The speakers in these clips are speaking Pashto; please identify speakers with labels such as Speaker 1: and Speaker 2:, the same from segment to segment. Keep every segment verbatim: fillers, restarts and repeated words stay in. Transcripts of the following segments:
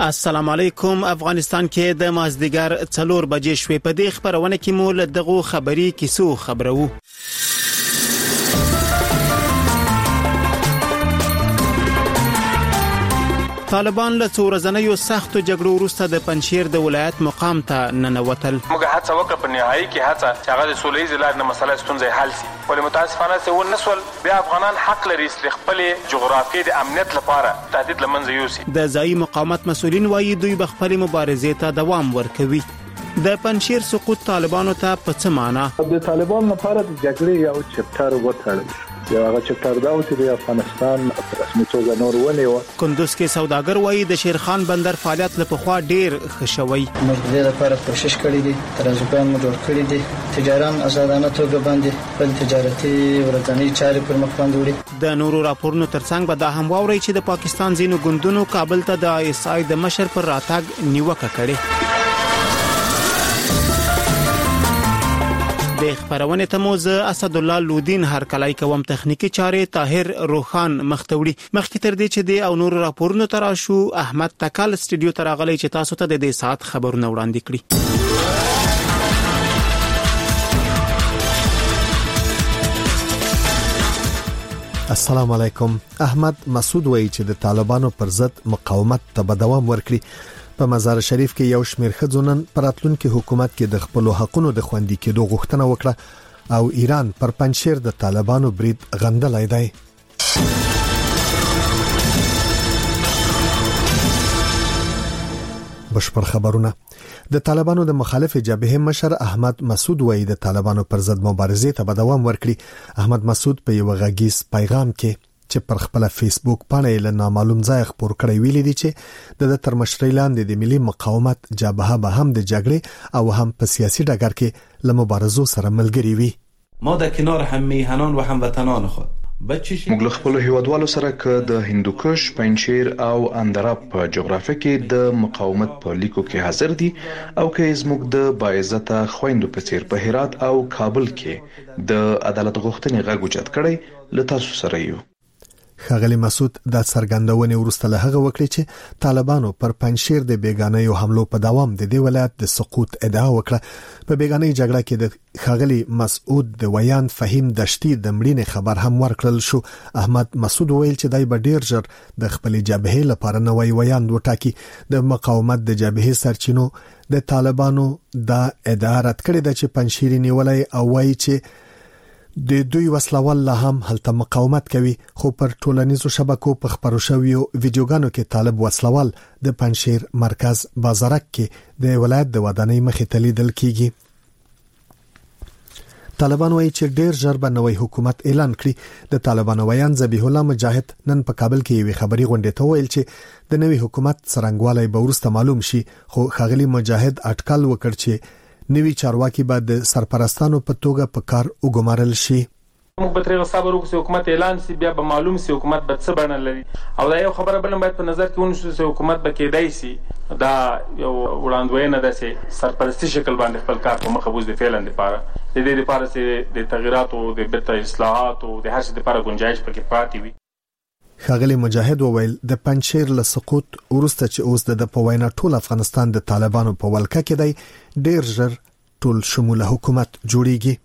Speaker 1: السلام علیکم. افغانستان کې د مازدیګر څلور بجې شوې. په دې خبرونه کې مو له دغو خبري کیسو خبرو. طالبان له څو ورځنیو سختو جګړو وروسته د پنجشیر د ولایت مقام ته ننوتل.
Speaker 2: موږ هڅه وکړه په نهایي کې هڅه چې هغه د سولې زلار نه مسله ستونزې حل شي. ولې متاسفانه چې ون نسول بیا افغانان حق لري چې خپل جغرافیې د امنیت لپاره تهدید لمنځه یوسي.
Speaker 1: د ځایي مقاومت مسؤلین وایي دوی به خپل مبارزې ته دوام ورکوي. د پنجشیر سقوط طالبانو ته په څه معنا؟
Speaker 3: د طالبان لپاره د جګړې یو چپټر وټړل. یو هغه چپټر دا و چې د افغانستان په رسمي توګه نور ونیو.
Speaker 1: کندوز کې سوداګر وایي د شیرخان بندر فعالیت له پخوا ډیر ښه شوی.
Speaker 4: موږ د دې لپاره کوشش کړی دی، ترازوګان مو جوړ کړی دي، تجاران آزادانه توګه باندې خپل تجارتي ورځنی چارې پر مخ باندې وړي.
Speaker 1: د نورو راپورونو ترڅنګ به دا هم واوري چې د پاکستان ځینو ګوندونو کابل ته د آی اس آی د مشر پر راتګ نیوکه کړې. د خبرونه ته موز اسد الله لودین هر کلای کوم تخنیکی چاره طاهر روخان مختوړي. مخکې تر دې چې د او نور راپورونو تراشو احمد تکل سټډیو ته راغلی چې تاسو ته د دې سات خبرونه وړاندې کړي.
Speaker 5: السلام علیکم. احمد مسعود وایي چې د طالبانو پر ضد مقاومت ته دوام ورکړي. په مزار شریف کې یو شمېر ښځونن پراتلونکو حکومت کې د خپل حقونو د خوندي کېدو غوښتنه وکړه او ایران پر پنجشیر د طالبانو برید غندلای دی. بشپړ خبرونه. د طالبانو د مخالف جبهه مشر احمد مسعود وایي د طالبانو پر ضد مبارزې ته دوام ورکړي. احمد مسعود په یو غږیز پیغام کې چې پر خپل فیسبوک باندې له نامعلوم ځای خبر کړی ویلي دي چې د تر مشرۍ لاندې د ملي مقاومت جبهه به هم د جګړې او هم په سیاسي ډګر کې له مبارزو سره ملګری وي.
Speaker 6: ما در کنار هم میهنان و هموطنان خود
Speaker 7: موږ له خپل هیوادوالو سره که د هندوکش، پنجشیر او اندراب په جغرافیه کې د مقاومت په لیکو کې حاضر دي او که زموږ د باعزته خويندو په څیر په هرات او کابل کې د عدالت غوښتنې غږ اوچت کړي له تاسو سره یو.
Speaker 5: ښاغلی مسعود د څرګندونې وروسته له هغه وکړي چې طالبانو پر پنجشیر د بیگانه حملو په دوام د دې ولایت د سقوط ادعا وکړه. په بیگانه جګړه کې د ښاغلی مسعود د ویان فهیم دشتي د مړینې خبر هم ورکړل شو. احمد مسعود ویل چې دای به ډیر ژر د خپل جبهه لپاره نوې ویان وټاکي. د مقاومت د جبهه سرچینو د طالبانو د ادعا رد کړې ده چې پنجشیر نیولای او وایي چې د دوی وسلوال لا هم هلته مقاومت کوي. خو پر ټولنیزو شبکو په خبرو شویو ویډیوګانو کې طالب وسلوال د پنجشیر مرکز بازارک کې د ولایت د ودانۍ مخې ته لیدل کیږي. طالبان وایي چې ډیر ژر به نوې حکومت اعلان کړي. د طالبانو ویان ذبیح الله مجاهد نن په کابل کې یو خبري غونډه ته ویل چې د نوې حکومت څرنګوالی به ورسته معلوم شي. خو ښاغلی مجاهد اټکل وکړ چې نوی چارواکي بعد سرپرستانو په توګه په کار وګمارل شي.
Speaker 2: موږ به ترې صبر وکړو چې حکومت اعلان شي، بیا به معلوم شي حکومت به څه بڼه لري. او دا یو خبره بل باید په نظر کې ونیسو چې حکومت به کېدای شي دا یو وړاندوینه ده چې سرپرستی شکل باندې خپل کار په مخه بوز د فعلن لپاره د دې لپاره چې د تغیراتو د بیرته اصلاحاتو د هر څه لپاره گنجائش پکې پاتې وي.
Speaker 5: ښاغلی مجاهد وویل د پنجشیر له سقوط وروسته چې اوس د په وینا ټول افغانستان د طالبانو په ولکه کې دی ډیر ژر ټول شموله حکومت جوړیږي.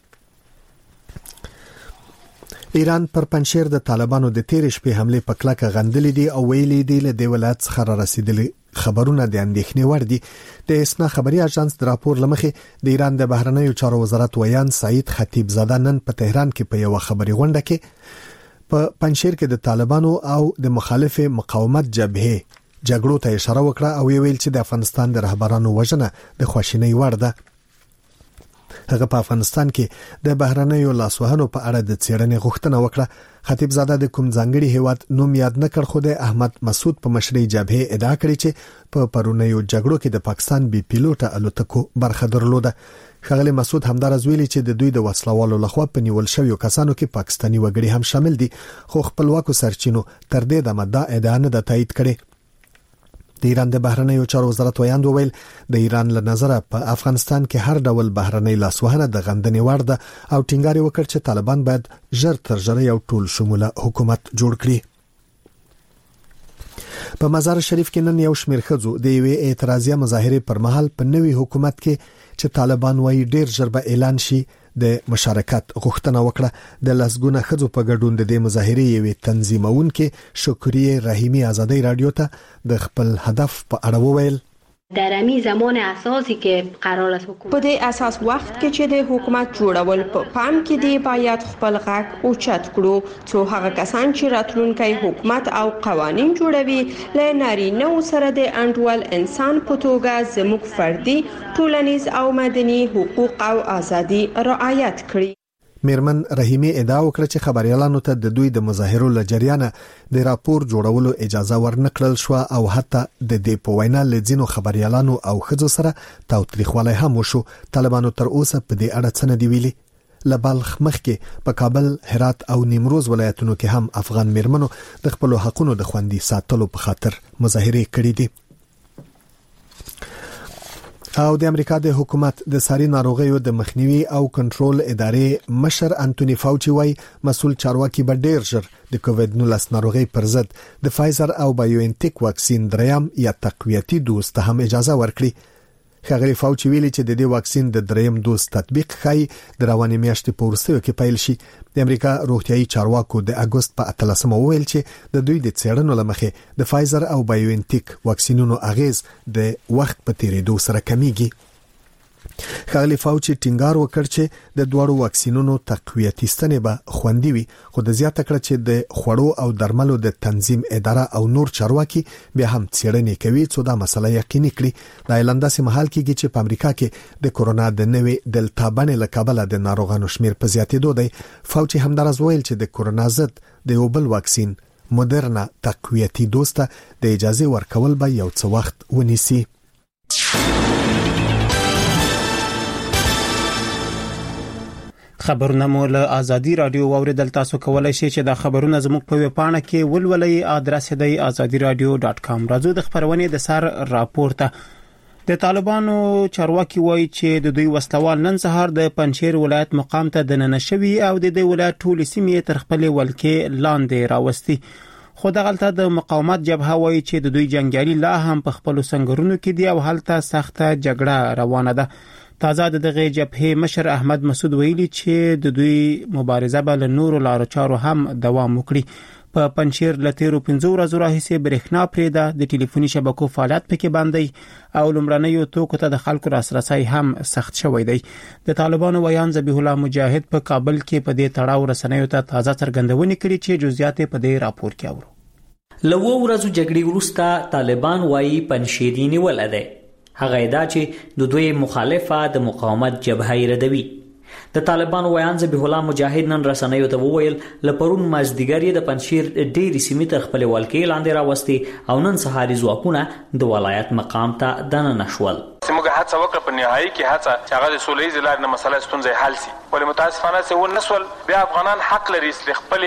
Speaker 5: ایران پر پنجشیر د طالبانو د تیر شپې حمله په کلکه غندلې دي او ویلي دي له د ولایت څخه را رسیدلي خبرونه د اندېښنې وړ دي. د اسنا خبري اژانس د راپور لمخې د ایران د بهرنیو چارو وزارت ویان سعید خطیب زاده نن په تهران کې په یو خبري غونډه کې په پنجشیر کې د طالبانو او د مخالف مقاومت جبهه جګړو ته اشاره وکړه او ویل چې د افغانستان د رهبرانو وژنه د خواشینۍ وړ ده. هغه په افغانستان کې د بهرنیو لاسوهنو په اړه د څېړنې غوښتنه وکړه. خطیب زاده د کوم ځانګړي هیواد نوم یاد نه کړ، خو د احمد مسعود په مشرۍ جبهه ادعا کړې چې په پرونیو جګړو کې د پاکستان بي پیلوټه الوتکو برخه درلوده. ښاغلی مسعود همدارز ویلي چې د دوی د وسلوالو لخوا په نیول شویو کسانو کې پاکستاني وګړي هم شامل دي، خو خپلواکو سرچینو تر دې دمه دا ادعا نه ده تایید کړې. د ایران د بهرنیو چارو وزارت ویاند وویل د ایران له نظره په افغانستان کې هر ډول بهرنۍ لاسوهنه د غندنې وړ ده او ټینګار وکړ چې طالبان باید ژر تر ژره یو ټول شموله حکومت جوړ کړي. په مزار شریف کې نن یو شمېر ښځو د یوې اعتراضیه مظاهرې پر مهال په نوي حکومت کې چې طالبان وايي ډیر ژر به اعلان شي د مشارکت غوښتنه وکړه. د لسګونه ښځو په ګډون د دې مظاهرې یوې تنظیمونکې شکریه رحیمی ازادي رادیو ته د خپل هدف په اړه وویل.
Speaker 8: در امی زمان اساسی که قرار است حکومت
Speaker 9: په دې اساس وخت کې چې د حکومت جوړول په پام کې دی باید خپل غږ اوچت کړو څو هغه کسان چې راتلونکي حکومت او قوانين جوړوي له نارینه سره د انډول انسان په توګه زموږ فردي ټولنیز او مدني حقوق او ازادي رعایت کړي.
Speaker 5: میرمن رحیمی ادعا وکړه چې خبريالانو ته د دوی د مظاهرو لجریانه د راپور جوړولو اجازه ورنکړل شو او حتی د دې په وینا لزینو خبريالانو او خځو سره تاوتریخوالی هم وشو. طالبانو تر اوسه په دې اړه څه نه دی ویلي. لبلخ مخکې په کابل، هرات او نیمروز ولایتونو کې هم افغان میرمنو د خپل حقوقو د خوندي ساتلو په خاطر مظاهره کړې دي. او د امریکا د حکومت د ساري ناروغیو د مخنیوي او کنټرول ادارې مشر انټونی فاوچي وايي مسول چارواکي به ډیر ژر د کووډ نولس ناروغي پر ضد د فایزر او بایوانټیک واکسین دریم یا تقویتي دوز ته هم اجازه ورکړي. ښاغلي فاوچي ویلي چې د دې واکسین د دریم دوز تطبیق خای د رواني میاشتې په وروستیو کې پیل شي. د امریکا روغتيایي چارواکو د اگست په اتلسمه وویل چې د دوی د څېړنو لمخې د فایزر او بایوانټیک واکسینونو اغیز د وخت په تیریدو سره کمیږي. ښاغلي فاوچي ټینګار وکړ چې د دوړو واکسینونو تقویتي ستنې به خوندي وي، خو د زیاته کړ چې د خوړو او درملو د تنظیم اداره او نور چارواکي بیا هم څېړنې کوي څو دا مسله یقیني کړي. د ایلاندا سي محل کېږي چې په امریکا کې د کورونا د نوې دلتا بڼې له کبله د ناروغانو شمیر په زیاتېدو دی. فاوچي همدارز ویل چې د کورونا ضد د یو بل واکسین مدرنا تقویتي دوز ته د اجازه ورکول به یو څه وخت ونیسي.
Speaker 1: خبرونه مو له ازادي رادیو واوریدل. تاسو کولای شئ چې دا خبرونه زموږ په ویب پاڼه کې ولولئ. ادرس دی azadi radio dot com. راځو د خبرونې د سر راپورته. د طالبانو چارواکي وایي چې د دوی وسلوال نن سهار د پنجشیر ولایت مقام ته د ننشوي او د دې ولایت ټول سیمې تر خپل ولکې لاندې راوستي. خو دغلته د مقاومت جبهه وایي چې د دوی جنگیالي لا هم په خپل سنگرونو کې دي او هلته سخته جګړه روانه ده. تازه دغه جبهه مشر احمد مسعود ویلي چې د دوی مبارزه به له نورو لارو چارو هم دوام وکړي. په پنجشیر لتیرو پنځو ورځو راهیسې برېښنا پرېده، د ټلیفوني شبکو فعالیت پکې باندې او لومړنیو توکو ته د خلکو لاسرسي هم سخت شوی دی. د طالبانو ویان ذبیح الله مجاهد په کابل کې په دې تړاو رسنیو ته تازه څرګندونې کړې چې جزئیات په دې راپور کې اورو.
Speaker 10: لوو ورځو جګړې وروسته طالبان وایي پنجشیر نیول دی. هغه ادعا چې د دوی مخالفه د مقاومت جبهه ردوي. د طالبانو ویان ذبیح الله مجاهد نن رسنیو ته وویل لپرون مازدیګر د پنجشیر ډېری سیمې تر خپل ولکې لاندې راوستي او نن سهاري ځواکونه د ولایت مقام ته دننه شول.
Speaker 2: موږ هڅه وکړه په نهایي کې هڅه چې هغه د سولې زلار نه مسله ستونزې حل شي، ولې متاسفانه سه ون نسول بیا افغانان حق لري چې خپل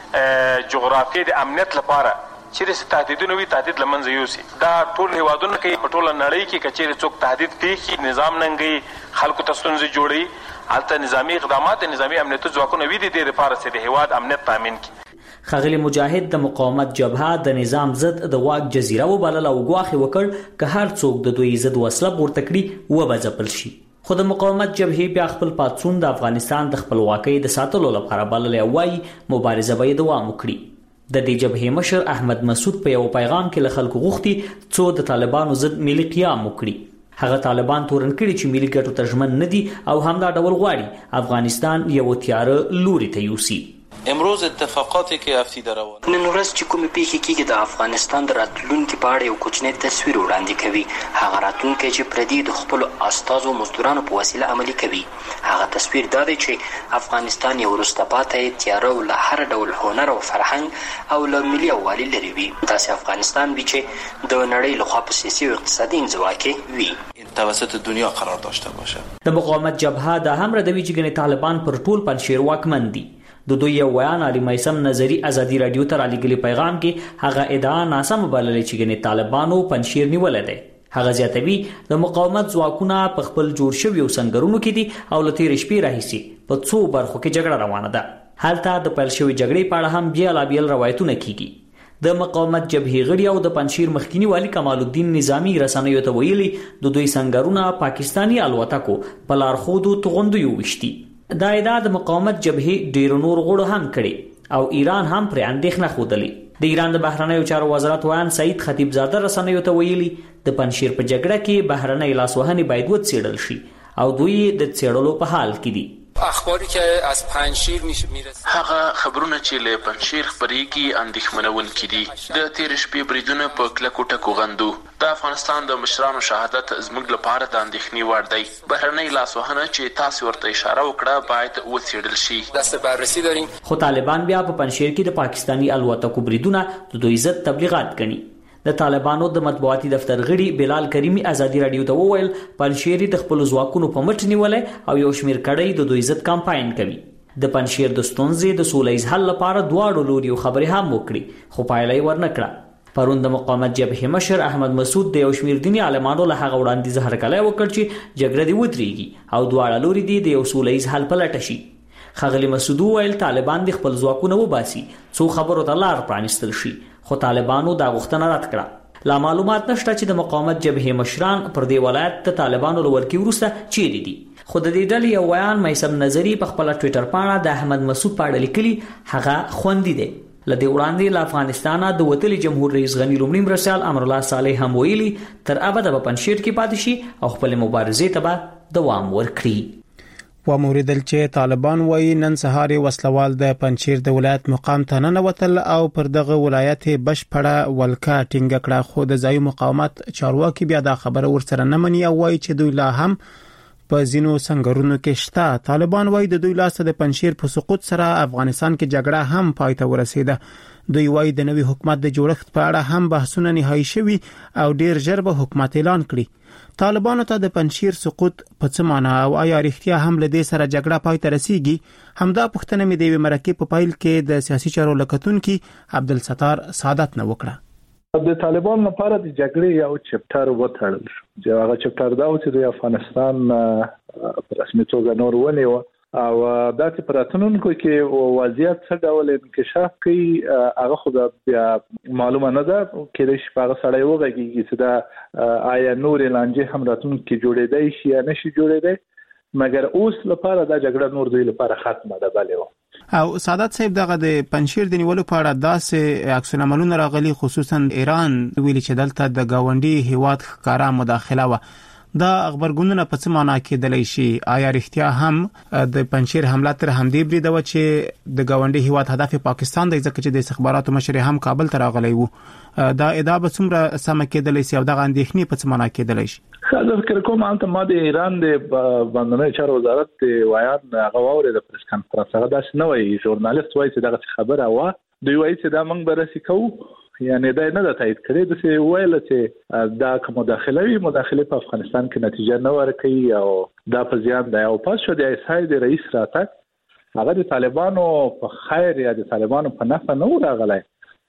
Speaker 2: جغرافیې د امنیت لپاره چې د تهدیدونو وی تهدید لمنځه یوسي. دا ټول هیوادونه کې په ټوله نړۍ کې کچېره څوک تهدید پیښي نظام ننګي خلکو ته ستونزې جوړي، البته نظامی اقدامات نظامی امنیت ځواکونه وی دي د لپاره چې د هیواد امنیت تامین کړي.
Speaker 10: خغلی مجاهد د مقاومت جبهه د نظام ضد د واک جزیره وبلل او غواخي وکړ که هر څوک د دوی ضد وسله پورته کړي و به ځپل شي. خو د مقاومت جبهه بیا خپل پاتسون د افغانستان د خپلواکۍ د ساتلو لپاره بلل وایي مبارزه به دوام وکړي. د دې جبهې مشر احمد مسعود په یو پیغام کې له خلکو غوښتي څو د طالبانو ضد ملي قیام وکړي. هغه طالبان تورن کړي چې ملي ګټو ته ژمن نه دي او همدا ډول غواړي افغانستان یو تیاره لوري ته یوسي.
Speaker 6: امروز اتفاقاتی که هفته در روان
Speaker 11: نن ورځ چې کومې پیښې کېږي د افغانستان د راتلونکي په اړه یو کوچنی تصویر وړاندې کوي. هغه راتلونکی چې پردي د خپلو استازو مزدورانو په وسیله عملي کوي. هغه تصویر دا دی چې افغانستان یو وروسته پاتې تیاره او له هر ډول هنر او فرهنګ او له ملي یووالي لرې وي. داسې افغانستان وي چې د نړۍ لخوا په سیاسي او اقتصادي انزوا کې وي
Speaker 6: توسط دنیا قرار داشته باشد.
Speaker 10: د مقاومت جبهه د هم ردوي چې ګنې طالبان پر ټول پنجشیر واکمن دي. د دوی یو ویان علي میسم نظری ازادي رادیو ته رالیږلي پیغام کې هغه ادعا ناسم بللې چې ګنې طالبانو پنجشیر نیولې ده. هغه زیاتوي د مقاومت ځواکونه په خپل جوړ شویو سنگرونو کې دي او لته رشپې راهيسي په څو برخو کې جګړه روانه ده. هلته د پیل شوی جګړې په اړه هم بیا لا بیل روایتونه کیږي. د مقاومت جبهې غړي او د پنځشیر مخکینی والی کمال الدین نظامی رسنیو ته ویلي د دوی سنگرونه پاکستانی الوتکو په لارښودو توغندیو وشتي. دا ادعا د مقاومت جبهې ډیر نور غړو هم کړي او ایران هم پر اندېښنه خوده. د ایران د بهرنیو چارو وزارت ویان سعید خطیب زاده رسنیو ته ویلي د پنځشیر په جګړه کې بهرنۍ لاسوهنې باید وڅېړل شي او دوی د څېړلو په حال کې دي.
Speaker 12: اخباری که از پنجشیر میرسه
Speaker 6: هغه خبرونه چې له پنجشیر خبريږي اندېښمنونکي دي. د تیر شپې بریدونه په کلکو ټکو غندو. د افغانستان د مشرانو شهادت زموږ لپاره د اندېښنې وړ دی. بهرنۍ لاسوهنه چې تاسو ورته اشاره وکړه باید وڅېړل شي.
Speaker 12: دست بررسی داریم.
Speaker 10: خو طالبان بیا په پنجشیر کې د پاکستانی الوتکو بریدونه د دوی ضد تبلیغات کوي. د طالبانو د مطبوعاتي دفتر غړي بلال کریمی ازادي رادیو ته وویل پنجشیر د خپل ځواکونو په مټ نیولې او یو شمیر کړي د دوی ضد کمپاین کوي. د پنجشیر د ستونزې د سولهییز حل لپاره دواړو لوري خبرې هم وکړي خو پایله یې ورنکړه. پرون د مقاومت جبهې مشر احمد مسعود د یو شمیر دیني عالمانو له هغه وړاندیز هرکلی وکړ چې جګړه دې ودرېږي او دواړه لوري دې د یو سولهییز حل په لټه شي. ښاغلي مسعود وویل طالبان د خپل ځواکونه وباسي څو خبرو ته لار پرانیستل شي خو طالبانو دا غوښتنه رد کړه. لا معلومات نشته چې د مقاومت جبهې مشران پر دې ولایت د طالبانو لورکی وروسته چیرې دي. خو د دې ډلې یو ویان میثم نظری په خپل ټوئیټر پاڼه د احمد مسعود په اړه لیکلي هغه خوندي دی. لدې وړاندې له افغانستانه د وتلي جمهور رئیس غنی لومړی مرستیال امر الله صالح هم ویلي تر ابده به پنجشیر کې پاتې شي او خپل مبارزې ته به دوام ورکړي.
Speaker 1: و موریدل چې طالبان وایي نن سهار وسلوال د پنجشیر د ولایت مقام ته ننوتل او پر دغه ولایت بشپړه ولکه ټینګه کړه خو د ځای مقاومت چارواکي بیا دا خبره ورسره نه مني او وایي چې دوی لا هم په ځینو سنگرونو کې شته. طالبان وایي د دوی لاسته د پنجشیر په سقوط سره افغانستان کې جګړه هم پای ته ورسیده. دوی وایي د نوي حکومت د جوړښت په اړه هم بحثونه نهایی شوي او ډیر ژر به حکومت اعلان کړي. طالبانو ته د پنجشیر سقوط په څه معنا او آیا رښتیا هم له دې سره جګړه پای ته رسیږي؟ همدا پوښتنه مې د یوې مرکې په پایل کې د سیاسي چارو لکتونکي عبدالستار سعادت نه وکړه.
Speaker 3: د طالبان لپاره د جګړې یو چپټر وتړل شو چې هغه چپټر دا و چې د افغانستان په رسمي توګه نور ونیو او دا چې په راتلونکو کې وضعیت څه ډول انکشاف کوي هغه خو بیا معلومه نه ده. کېدای شي هغه سړی وغږیږي چې دا آیا نورې لانجې هم راتلونکو کې جوړېدای شي یا نشي جوړېدای مګر اوس لپاره دا جګړه نور دوی لپاره ختمه ده. بلې
Speaker 1: او سعادت صاحب دغه د پنجشیر د نیولو په اړه داسې عکس العملونه راغلي خصوصا ایران ویلي چې دلته د گاونډي هیواد ښکارا مداخله و. دا خبرګونونه په څه معنا کېدلی شي؟ آیا رښتیا هم د پنجشیر حمله تر همدې بریده و چې د گاونډي هیواد هدف پاکستان دی ځکه چې د استخباراتو مشر هم کابل ته راغلی و؟ دا ادعا به څومره سمه کېدلی شي او دغه اندېښنې په څه معنا کېدلی شي؟
Speaker 3: زه فکر کوم هلته ما د ایران د بهرنیو چارو وزارت د ویان هغه واورېده د پریس کنفرانس هغه داسې نه وایي. ژورنالیست وایي چې دغه خبره وه دوی وایي چې دا موږ بررسي کوو یعنی دا نه ده تایید کړی د څه ویل چې دا کوم مداخله وی مداخله په افغانستان کې نتیجه نه ورکړي او دا په زیان دی. او پس شو د اسای د رئیس راتګ هغه د طالبانو په خیر یا د طالبانو په نفع نه راغلی.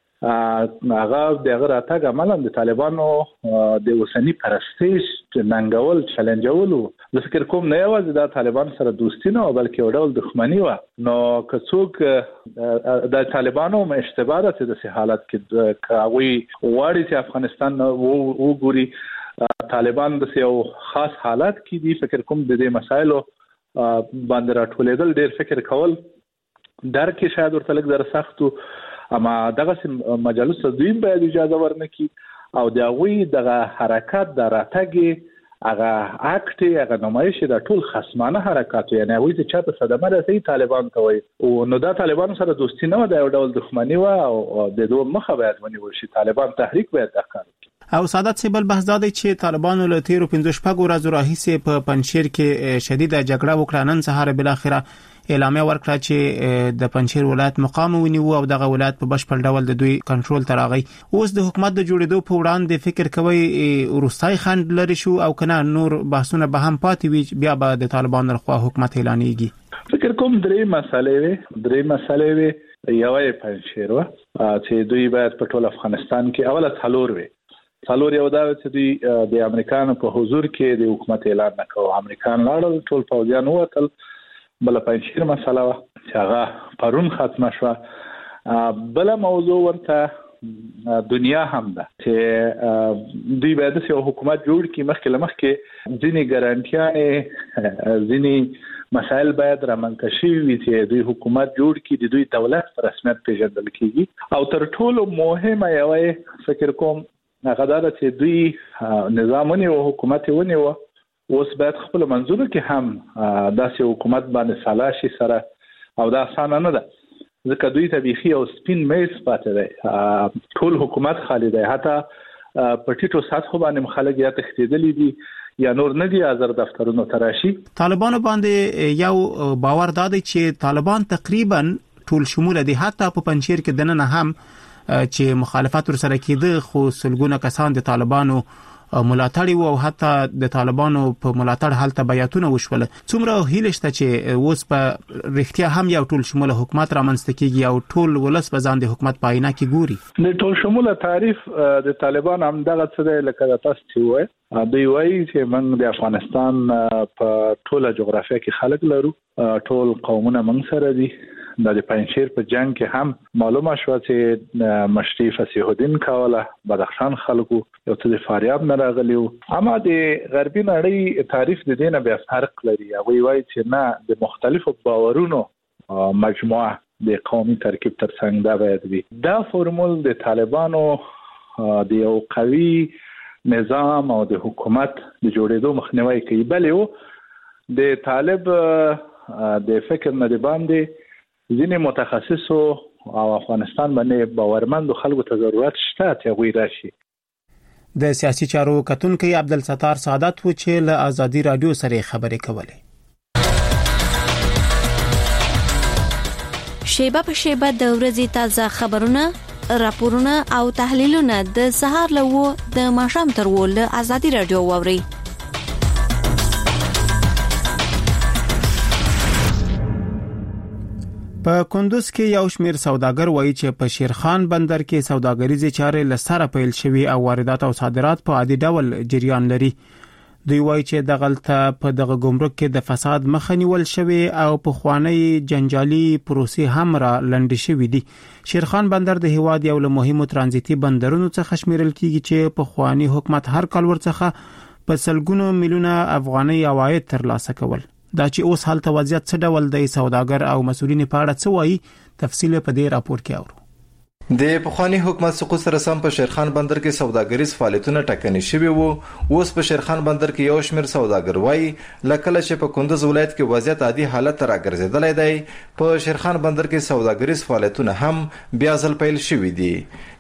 Speaker 3: هغه دغه راتګ عملاً د طالبانو د اوسنی پرستیج ننګول چیلنجول. زه فکر کوم نه یوازې د طالبان سره دوستی نه بلکې یو ډول دښمنی و. نو که څوک د طالبانو اشتباه ده چې د حالت کې کاوی واړي چې افغانستان وګوري طالبان د یو خاص حالت کې دي فکر کوم د دې مسایلو باندې راټولېدل ډېر فکر کول درکې شاید ورته لږ در سختو اما دغه مجلس دوی باید اجازه ورنکړي او د غوي دغه حرکت د راتګ هغه اکټ هغه نمایش د ټول خصمانه حرکت یعنی هغه چې چاته صدمه رسي طالبان ته وي او نو دا طالبان سره دوستی نه د یو ډول دښمنی و او د دوه مخه باید ونیول شي. طالبان تحریک باید تکړه
Speaker 1: او سعادت سیبل بحث دا دی چې طالبانو له تیرو پنځه شپږ ورځې راهیسې په پنجشیر کې شدید جګړه وکړه. نن سهار بل اخره اعلامیه ورکړه چې د پنجشیر ولایت مقام ونیو او دغه ولایت په بشپړ ډول د دوی کنټرول ته راغی. اوس د حکومت د جوړېدو په وړاندې فکر کوي روسای خند لري شو او کنه نور بحثونه به هم پاتې وي بیا به د طالبان لخوا حکومت اعلانېږي؟
Speaker 3: فکر کوم درې مسالې وي درې مسالې وي یوه پنجشیر و چې دوی باید په ټول افغانستان کې اوله څلور وي. څلور یو دا چې دوی د امریکانو په حضور کې د حکومت اعلان نکوه. امریکان لاړل ټول پوځیان ووتل. بل پنجشیر مسله چې هغه پرون ختمه شو. بل موضوع ورته دنیا هم ده چې دوی باید یو حکومت جوړ کړي مخکې لمخکې ځینې ګارانټیانې ځینې مسائل باید رامنځته شي چې دوی حکومت جوړ کړي د دوی دولت په رسمیت پیژندل کیږي او تر ټولو مهمه یو فکر کوم هغه دا چې دوی نظامونه او حکومت ونیو اوس باید خپل منځونو کې هم داسې حکومت باندې سالا شي سره او دا اسانه نه ده ځکه دوی ته بيخي او سپین میز پاتې دی ټول حکومت خالي دی حتی په ټیټو سطحو باندې خلک یا تختیدلی دي یا نور نه دي حاضر دفترونو تراشي
Speaker 1: طالبانو باندې یو باور دادی چې طالبان تقریبا ټول شمول دي حتی په پنځیر کې دنه هم چې مخالفت ور سره کېده خو سلګونه کسان د طالبانو ملاتړ او حتی د طالبانو په ملاتړ حالت بیاتونه وشول څومره هیله شته چې اوس په رښتیا هم یو ټول شمول حکومت رامنځته کیږي او ټول ولس په ځان د حکومت پاینه کې ګوري
Speaker 3: د ټول شمول تعریف د طالبان هم دغه څه دی لکه تاسو چې وایي دوی وایي چې موږ د افغانستان په ټوله جغرافیه کې خلک لرو ټول قومونه موږ سره دي د پنځیر په جنگ کې هم معلومه شو چې مشري فصیح الدین کوله بدخشان خلکو یو څه د فاریاب نه راغلی اما د غربي نړۍ تعریف د دینه به فرق لري هغه وایي چې نه د مختلفو باورونو مجموعه د قومي ترکیب ترڅنګ دا باید وي دا فرمول د طالبانو د یو قوي نظام او د حکومت د جوړېدو مخنیوي کوي بلې د طالب د فکر نه دی باندې ځینې متخصصو او افغانستان باندې باورمند خلکو ته ضرورت شته چې غوي راشي
Speaker 1: د سیاسي چارو کتونکو عبدالستار سعادت و چې له ازادي رادیو سره خبرې کولې
Speaker 13: شیبه په شیبه د ورځې تازه خبرونه راپورونه او تحلیلونه د سهار له د ماښام تر ول ازادي رادیو ووري
Speaker 1: په کندوز کې یو شمیر سوداګر وایي چې په شیرخان بندر کې سوداګریزي چارې لسره پیل شوي او واردات او صادرات په عادي ډول جریان لري دوی وایي چې د غلطه په دغه ګمرک کې د فساد مخه نیول شوی او په خوانی جنجالي پروسې هم را لنډ شوې دي شیرخان بندر د هیواد یو له مهمو ترانزیتي بندرونو څخه شمیرل کیږي چې په خوانی حکومت هر کال ورڅخه په سلګونو میلیونه افغاني عواید ترلاسه کول دا چې اوس حالت وضعیت څه ډول دی سوداګر او مسؤلین په اړه څه وایي تفصیل په دې راپور کې اورو
Speaker 14: د پخوانی حکومت سقوط سره سم په شیرخان بندر کې سوداګریز فعالیتونه ټکني شوي وو اوس په شیرخان بندر کې یو شمیر سوداګر وایي لکه چې په کندوز ولایت کې وضعیت عادي حالت راګرځیدلی دی په شیرخان بندر کې سوداګریز فعالیتونه هم بیا ځل پیل شوي دي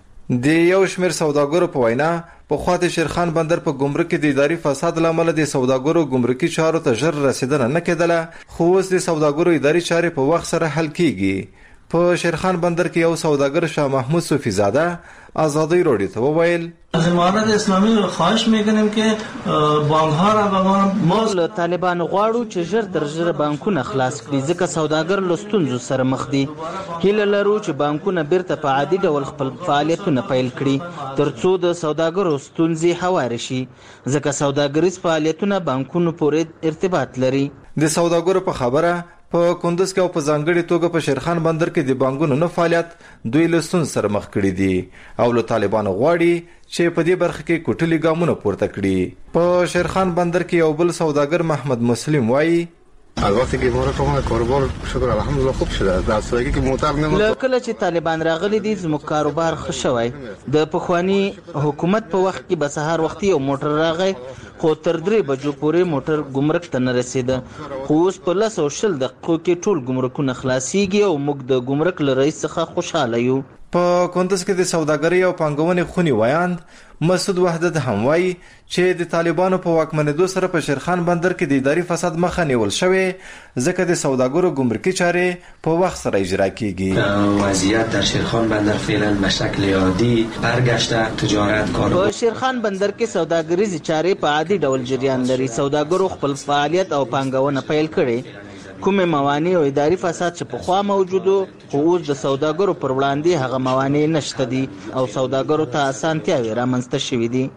Speaker 14: د یو شمیر سوداګرو په وینا په خواته شیرخان بندر په ګمرک کې د اداري فساد لامل د سوداګرو ګمرکي چارو ته ژر رسیدنه نه کېدله خو اوس د سوداګرو اداري چارې په وخت سره حل کیږي په شیرخان بندر کې یو سوداګر شاه محمود صوفی زاده آزادی رادیو ته وویل
Speaker 15: از امارت اسلامی خواهش میکنیم که بانک ها را به
Speaker 16: ما له طالبان غواړو چې ژر تر ژره بانکونه خلاص کړي ځکه سوداګر له ستونزو سره مخ دي هیله لرو چې بانکونه بیرته په عادي ډول خپل فعالیتونه پیل کړي ترڅو د سوداګرو ستونزې هوار شي ځکه سوداګریز فعالیتونه بانکونو پورې ارتباط لري
Speaker 14: د سوداګرو په خبره په کندوز کې او په ځانګړي توګه په شیرخان بندر کې د بانکونو نه فعالیت دوی له ستونزو سره مخ کړي دي او له طالبانو غواړي چې په دې برخه کې کوټلي ګامونه پورته کړي په شیرخان بندر کې یو بل سوداګر محمد مسلم وایي
Speaker 17: البته که مورا کومه کاروبار شکر الحمدلله خوب شده در صورتی که موتر نمود
Speaker 16: لکه چې طالبان راغلي دي زموږ کاروبار ښه شوی د پخوانی حکومت په وخت کې به سهار وختي یو موټر راغی خو تر درې بجو پورې موټر ګمرک ته نه رسیده خو اوس په لس او شل دقیقو کې ټول ګمرکونه خلاصیږي او موږ د ګمرک له رئیس څخه خوشحاله یو
Speaker 14: په کندوز کې د سوداګرۍ او پانګونې خونی ویاند مسعود وحدت هم وایي چې د طالبانو په واکمنېدو سره په شیرخان بندر کې د اداري فساد مخه نیول شوی ځکه د سوداګرو ګمرکي چارې په وخت سره اجرا کیږي
Speaker 18: وضعیت در شیرخان بندر فعلا به شکل عادی برگشته تجارت کار
Speaker 16: په شیرخان بندر کې سوداګریز چارې په عادي ډول جریان لري سوداګرو خپل فعالیت او پانګونه پیل کړي کومه موانع او اداري فساد چې په خوا موجودو خو اوس د سوداګرو پر وړاندې هغه موانع نشته دي او سوداګرو ته اسانتیاوې رامنځته شوې دي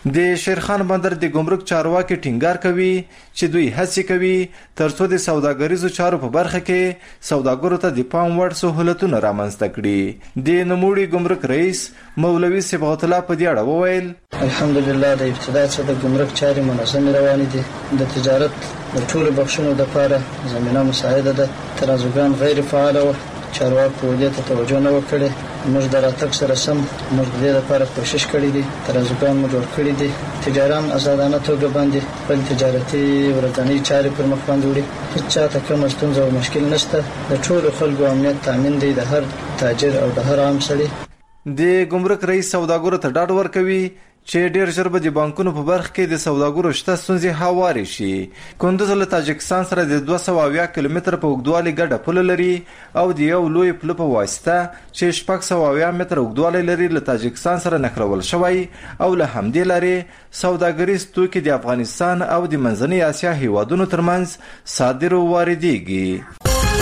Speaker 14: د شیرخان بندر د ګمرک چارواکي ټینګار کوي چې دوی هڅه کوي ترڅو د سوداګریزو چارو په برخه کې سوداګرو ته د پام وړ سہولتونه رامنځته کړي. د نوموړي ګمرک رئیس مولوي صبغت الله په دې اړه وویل
Speaker 4: الحمدلله د ابتدا څخه د ګمرک چارې منظم روان دي. د تجارت د ټولو بخښونو لپاره زمينه مساعده ده. ترازوګان غیر فعال او چارواکو دې ته توجه نه وکړي. موږ د راتګ سره سم موږ د دې لپاره کوشش کړی دي. ترازوګان مو جوړ کړی دي. تجاران آزادانه توګه باندې خپل تجارتي ورځنی چارې پر مخ باندې وړي. هیڅ چاته کوم ستونزه او مشکل نشته. د ټولو خلکو امنیت تامین دی د هر تاجر او د هر عام سړي.
Speaker 14: د ګمرک رئیس سوداګرو ته ډاډ ورکوي چې ډیر ژر به د بانکونو په برخه کې د سوداګرو شته ستونزې هوارې شي. کندوز له تاجکستان سره د دوه سوه اویا کیلومتره په اوږدوالي ګډه پوله لري او د یو لوی پله په واسطه چې شپږ سوه اویا متره اوږدوالی لري له تاجکستان سره نښلول شوی او له همدې لارې سوداګریز توکي د افغانستان او د منځنۍ اسیا هیوادونو ترمنځ صادر او واردېږي.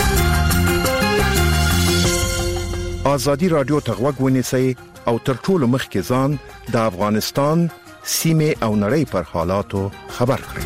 Speaker 19: آزادی رادیو ته غوږ ونیسئ او تر ټولو مخکې ځان د افغانستان سیمې او نړۍ پر حالاتو خبر کړئ.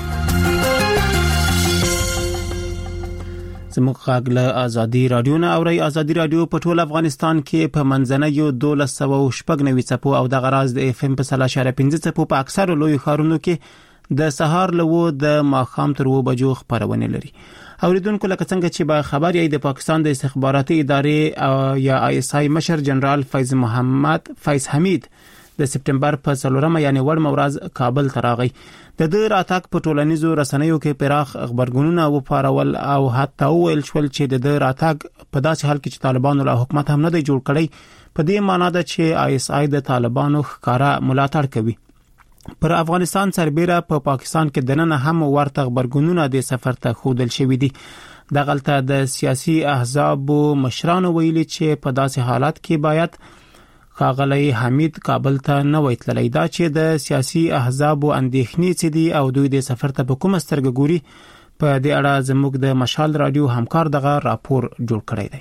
Speaker 1: زموږ غږ له آزادی رادیو نه اورئ. آزادی رادیو په ټول افغانستان کې په منځنیو دولس سوه شپږ نوي څپو او د غراز د اف ام په سل اشاریه پنځه څپو په اکثرو لوی ښارونو کې د سهار له و د ماښام تر و بجو خبرونه لري. اوریدونکو لکه څنګه چې به خبر یې د پاکستان د استخباراتي ادارې یا آی اس آی مشر جنرال فیض محمد فیض حمید د سپټمبر په څلورمه یعنی وړمه ورځ کابل ته راغی. د دې راتګ په ټولنیزو رسنیو کې پراخ خبرګونونه وپارول او حتی ویل شول چې د دې راتګ په داسې حال کې چې طالبانو له حکومت هم نه دی جوړ کړی. په دې معنی ده چې آی اس آی د طالبانو ښکارا ملاتړ کوي. پر افغانستان سربېره په پا پاکستان کې دننه هم ورته خبرګونونه د سفر ته خودل شوې دي. د غلطه د سیاسي احزاب مشرانو ویلي چې په داسې حالات کې باید ښاغلی حمید کابل ته نه وای تللی. دا چې د سیاسي احزاب اندېښنې څه دي او دوی د سفر ته په کومه سترګه ګوري، په دې اړه زموږ د مشال رادیو همکار دغه راپور جوړ کړی دی.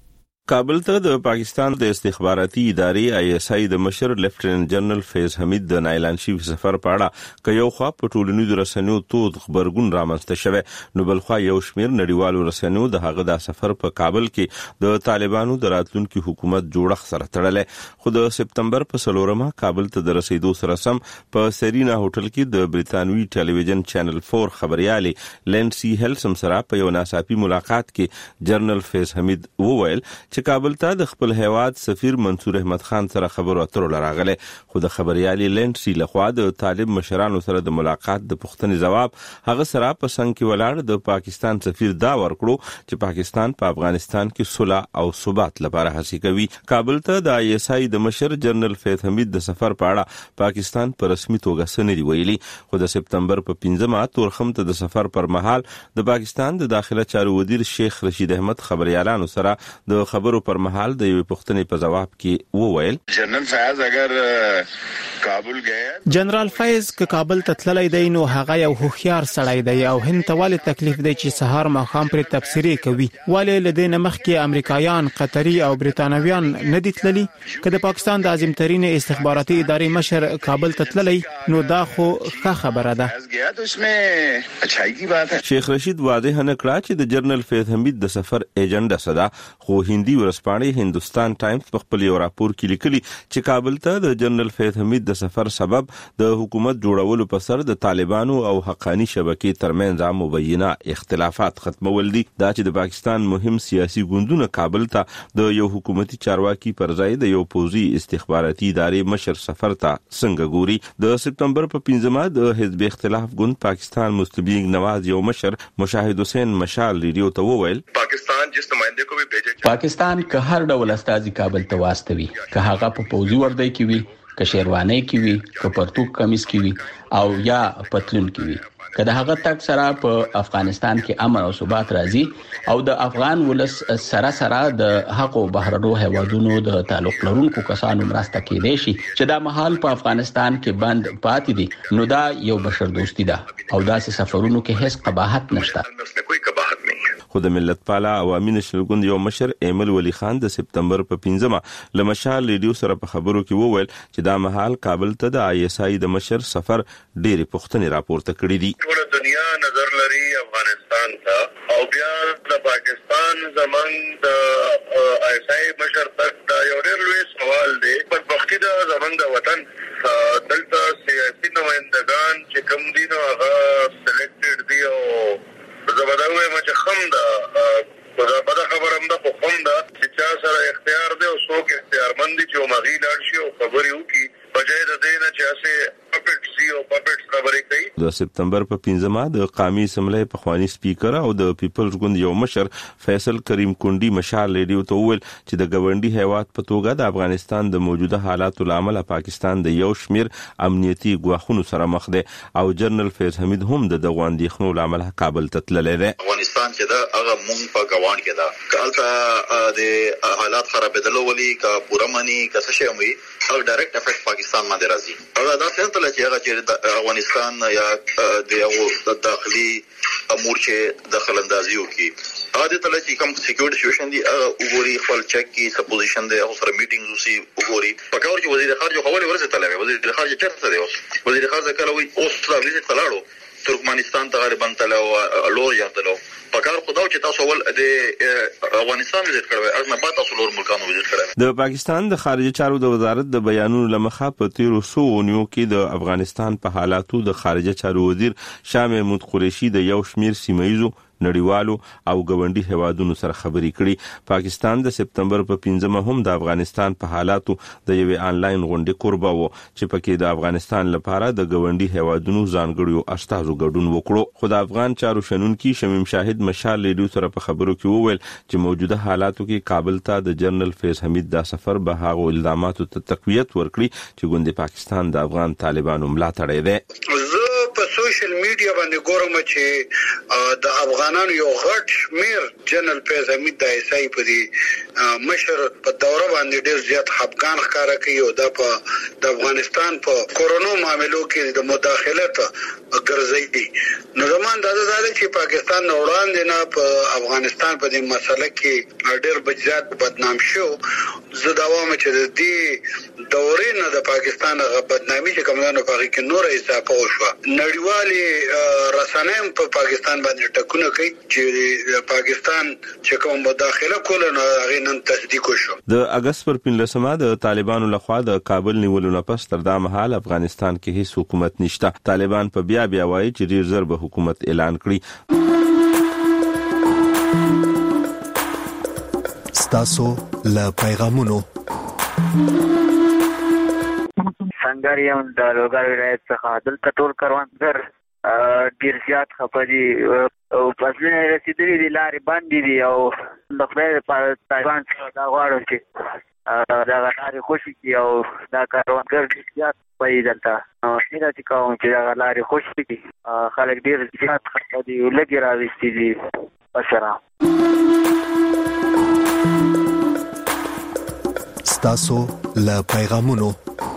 Speaker 20: کابل ته د پاکستان د استخباراتي ادارې آی اس آی د مشر لیفټیننټ جنرال فیض حمید د نایلان شوی سفر په اړه که یو خوا په ټولنیزو رسنیو تود خبرګون رامنځته شوی، نو بل خوا یو شمیر نړیوالو رسنیو د هغه د سفر په کابل کې د طالبانو د راتلونکي حکومت جوړښت سره تړلې. خو د سپتمبر په څلورمه کابل ته د رسیدو سره سم په سرینا هوټل کې د بریتانوي ټلویزیون چینل فور خبريالي لینسی هیلسم سره په یو ناڅاپي ملاقات کې جنرال فیض حمید وویل چې کابل ته د خپل هیواد سفیر منصور احمد خان سره خبرو اترو لراغله. خو د خبريالي لینسی لخوا د طالب مشرانو سره د ملاقات د پوښتنې جواب هغه سره په څنګ کې ولاړ د پاکستان سفیر دا ورکړو چې پاکستان په افغانستان کې صلح او ثبات لپاره هڅه کوي. کابل ته د آی اس آی د مشر جنرال فیض حمید د سفر په اړه پاکستان په رسمي توګه سند ویلي. خو د سپتمبر په پنځمه تورخم ته د سفر پر مهال د پاکستان د داخله چارو وزیر شیخ رشید احمد خبريالانو سره د خبرو پر مهال د یو پوښتنې په جواب کې وویل
Speaker 21: جنرال فیض اگر کابل گئے
Speaker 1: جنرال فیض ک کابل ته تللی دی نو هغه یو هوښیار سړی دی او هند ته ولې تکلیف دی چې سهار ماښام پر تبصری کوي. ولې لدې نمخ کې امریکایان، قطری او بریتانویان نه دي تللی؟ که د پاکستان د اعظم ترین استخباراتي ادارې مشر کابل ته تللی نو دا خو ښه خبره ده.
Speaker 20: شیخ رشید واضح نه کړه چې د جنرال فیض حمید د سفر ایجنډا صدا. خو هندي ورځپاڼې هندوستان ټایمز په خپل یو راپور کې لیکلي چې کابل ته د جنرال فیض حمید د سفر سبب د حکومت جوړولو په سر د طالبانو او حقانی شبکې ترمنځ مبینه اختلافات ختمول دي. دا چې د پاکستان مهم سیاسي ګوندونه کابل ته د یو حکومتي چارواکي پر ځای د یو پوځي استخباراتي ادارې مشر سفر ته څنګه ګوري. د سپتمبر په پنځمه د حزب اختلاف ګوند پاکستان مسلم لیگ نواز یو مشر مشاهد حسین مشال ریډیو ته وویل
Speaker 21: پاکستان جس نمائندے کو بھی بھیجے
Speaker 22: پاکستان که هر ډول استازي کابل ته واستوي، که هغه په پوځي وردی کې وي، که شیروانی کې وي، که پرتوک کمیس کې وي او یا پتلون کې وي، که د هغه تک سره په افغانستان کې امن او ثبات راځي او د افغان ولس سره سره د حق او بهرنو هیوادونو د تعلق لرونکو کسانو مرسته کېدای شي چې دا مهال په افغانستان کې بند پاتې دي، نو دا یو بشر دوستی ده او داسې سفرونو کې هیڅ قباحت نشته.
Speaker 20: خو خو د ملت پالا عوامي نشنل ګوند یو مشر ایمل ولی خان د سپتمبر په پنځمه له مشال ریډیو سره په خبرو کې وویل چې دا مهال کابل ته د آی اس آی د مشر سفر ډېری پوښتنې راپورته کړې دي.
Speaker 21: ټول دنیا نظر لري افغانستان ته او بیا د پاکستان زمنګ د آی اس آی مشر تک دا یو ډېر لوی سوال دی. بدبختی د زمنګ د وطن دلته سیاسي نمائندگان چې کوم دي نو هغه سلیکټډ دي او زبردوی مچ خم دا دا بده خبر هم ده خو خم ده چې چا سره اختیار دی او څوک اختیارمند دي چې مغی لاړ شي او خبرې وکړي بجای د دې نه چې اسې پپټ سی او پپټ خبرې کوي.
Speaker 20: د سپتمبر په پنځمه د قومي اسمبلی پخوانی سپیکر او د پیپلز ګوند یو مشر فیصل کریم کونډي مشال ریډیو ته وویل چې د ګاونډي هیواد په توګه د افغانستان د موجوده حالاتو لامل پاکستان د یو شمیر امنیتي ګواښونو سره مخ دی او جنرال فیض حمید هم د دغه اندېښنو لامل کابل ته تللی دی.
Speaker 7: افغانستان چې دا هغه مونږ په ګوان کې دا کالته د حالات خرابېدلو ولي کا پوره منی کڅ شي وي او ډایرکټ افیکټ پاکستان باندې راځي. او دا څنګه تل چې هغه چې افغانستان یا د یو داخلي امور چې دخل اندازي وکي هغه ته چې کوم سکیورټي سچویشن دی وګوري خپل چک کی سپوزیشن دی او سره میټینګز وسی وګوري پکاور چې وزیر خارجه خبرې ورسته تلوي وزیر خارجه چرته دی وزیر خارجه کله وي اوس دا ویزیټ کلاړو ترکمنستان ته غریبان تلو لور یادلو پکار خداو چې تاسو ول د افغانستان وزیر کړو ارنه پات تاسو لور ملکانو وزیر کړو.
Speaker 20: د پاکستان د خارجه چارو د وزارت د بیانونو لمخه په تیرو سو نیو کې د افغانستان په حالاتو د خارجه چارو وزیر شاه محمود قریشي د یو شمیر سیمایزو نړیوالو او ګاونډي هیوادونو سره خبرې کړي. پاکستان د سپتمبر په پنځمه هم د افغانستان په حالاتو د یوې آنلاین غونډې قربا وو چې پکې د افغانستان لپاره د ګاونډي هیوادونو ځانګړیو استازو ګډون وکړو. خو د افغان چارو شنونکي شمیم شاهد مشال ریډیو سره په خبرو کې وویل چې موجوده حالاتو کې کابل ته د جنرال فیض حمید دا سفر به هغه الزاماتو ته تقویت ورکړي چې ګوند پاکستان د افغان طالبانو ملاتړ دی.
Speaker 8: زه په سوشل میډیا باندې ګورم چې د افغانانو یو غټ شمیر جنرال فیض حمید د ایسای په دي مشر په دوره باندې ډیر زیات خپګان ښکارا کوي او د په د افغانستان په کورونا معاملو کې د مداخلت ګرځي. نو زمون د زاده چې پاکستان وړاندې نه په افغانستان په دې مسله کې ډیر بجات بدنام شو. زه دا وایم چې د دې دورې نه د پاکستان غ بدنامي چې کومانو په کې نور اضافه وشو. نړیوالې رسنۍ په پاکستان باندې ټکونه کوي چې پاکستان چې کوم مداخله کوله نو هغه نن تصدیق وشو.
Speaker 20: د اگست پر پنځلسمه د طالبانو لخوا د کابل نیولو نه پس تر دا مهال افغانستان کې هیڅ حکومت نشته. طالبان په بیا بیا وایي چې ډیر زر به حکومت اعلان کړي.
Speaker 5: ستاسو له پیغامونو
Speaker 23: څنګه یم د لوګر ولایت څخه دلته ټول کروندګر ډیر زیات خپري او فصلونه رسیدلي دي لارې باندې دي او د خپل په طالبان څخه دا غواړم چې دا لارې خوشي کی او دا کروندګر ډیر زیات پي دلته نو څنګه چې کوم چې دا لارې خوشي کی خلک ډیر زیات خپري لګي راوستي دي. السلام
Speaker 5: ستاسو له پیغامونو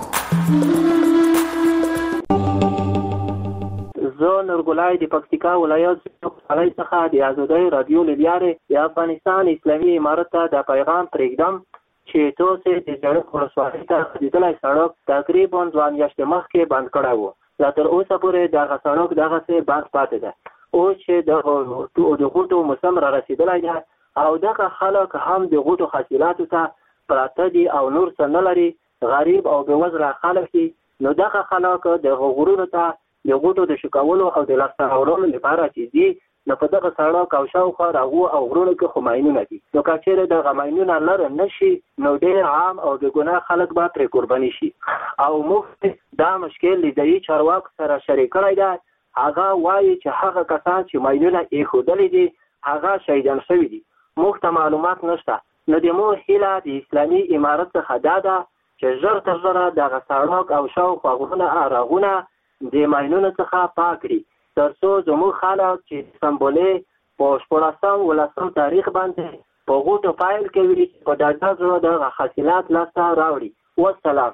Speaker 24: زه نورګلای د پکتیکا ولایت څخه څخه د ازادۍ رادیو لپاره د افغانستان اسلامي امارت ته د پیغام پرېږدم چې تاسو د جړق ولسوالۍ ته د دلای سړک تقریبا ځوان یاشت مخکې بند کړی وو. دا تر اوسه پورې دغه سړک دغه څه بند پاتې ده. او چې د د غوټو موسم را رسیدلی ده او دغه خلک هم د غوټو حاصلاتو ته پراته دي او نور څه نه لري، غریب او بې وزله خلک دي. نو دغه خلک د غوړونو ته د غوټو د شکولو او د لاسته راوړلو لپاره چې دي نو په دغه سړک او شاوخوا راغو او غرونو کې خو ماینونه دي. نو که چېرې دغه ماینونه لره نه شي نو ډېر عام او بې ګناه خلک به پرې قرباني شي. او موږ دا مشکل د ځایي چارواکو سره شریک کړی ده. هغه وایي چې هغه کسان چې ماینونه ایښودلي دي هغه شهیدان شوي دي. موږ ته معلومات نشته. نو د مو هیله د اسلامي امارت څخه دا ده چې ژر تر ژره دغه سړک او شاوخوا غرونه راغونه د ماینونو څخه پاک کړي تر څو زموږ خلک چې سمبولې په شپاړسم ولسم تاریخ باندې په غوټو پایل کوي په ډاډه زړه دغه حاصلات لاسته راوړي. والسلام.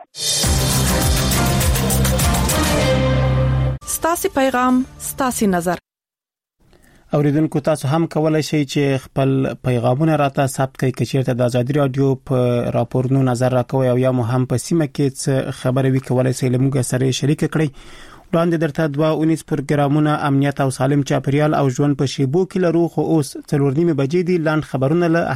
Speaker 25: ستاسو پیغام ستاسو نظر.
Speaker 1: اوریدونکو تاسو هم کولای شئ چې خپل پیغامونه راته ثبت کړئ چې چیرته د ازادي رادیو په راپورونو نظر راکوي او یا مو هم په سیمه کې څه خبره وی کولای شئ لموږ سره شریک کړئ. وړاندې درته دوه اونیس پروګرامونه امنیت او سالم چاپیریال او ژوند په شیبو کې لرو، خو اوس څلور نیمه بجې دي. لاند خبرونه له